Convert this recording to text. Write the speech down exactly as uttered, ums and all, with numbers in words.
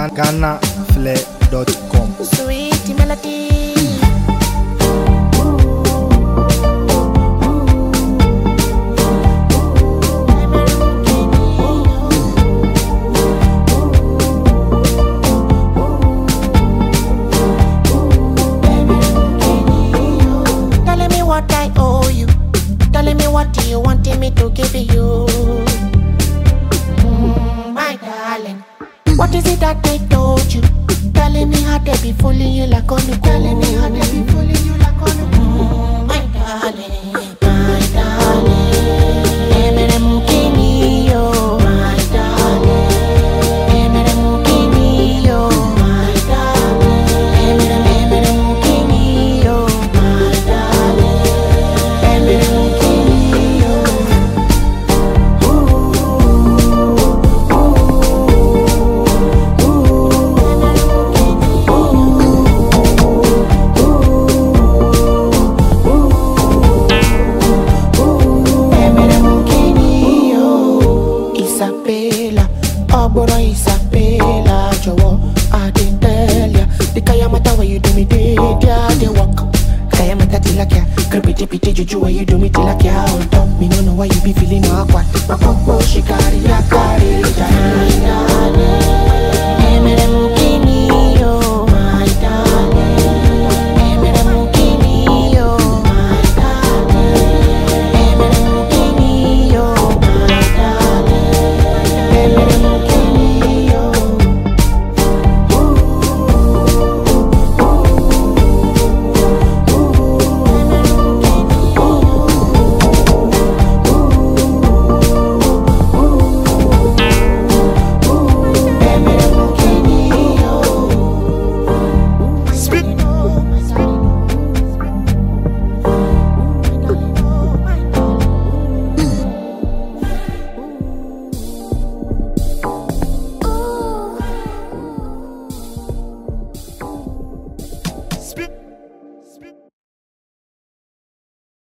ghana flair dot com. Sweet melody. What do you want me to give you? Mm, my darling, what is it that they told you? Telling me how they be fooling you like on the Telling me how they be fooling you like on the mm, my darling, my darling. Emere mukini yo, my darling. Emere mukini yo, my darling. Emere emere mukini yo, my darling. Emere mukini. Isabella, Oboro Isabella, Jowo, I didn't tell ya. The Kayamata where you do me did ya, they walk. Kayamata tilakya, creepy pity juju where you do me tilakya. On top, me no know why you be feeling awkward. My popo shikari ya kari,